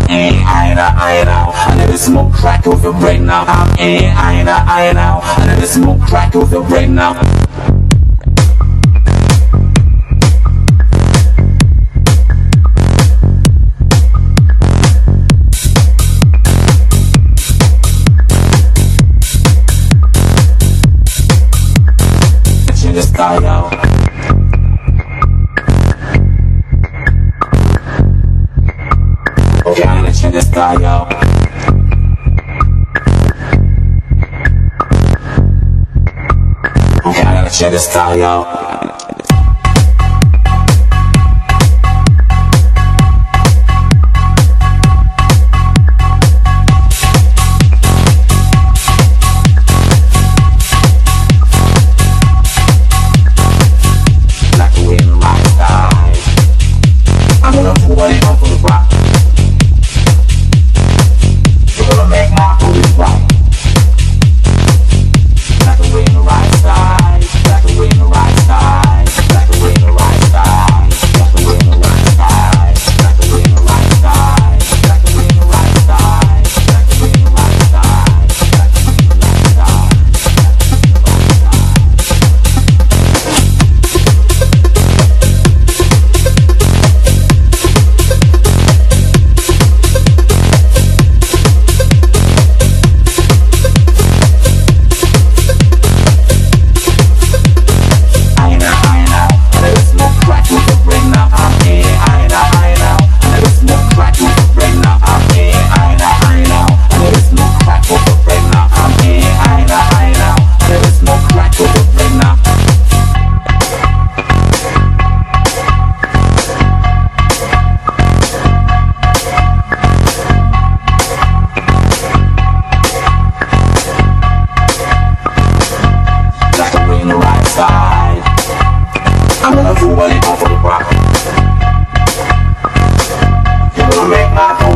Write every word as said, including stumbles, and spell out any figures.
in, I know, I know. I let it smoke crack off your brain now. I'm in, I know, I know. I let it smoke crack off your brain now. In the sky, yo. Okay, I'm gonna change the sky, yo. Okay, I'm gonna change the sky, yo. I'm gonna do what it go for the rock. You wanna make my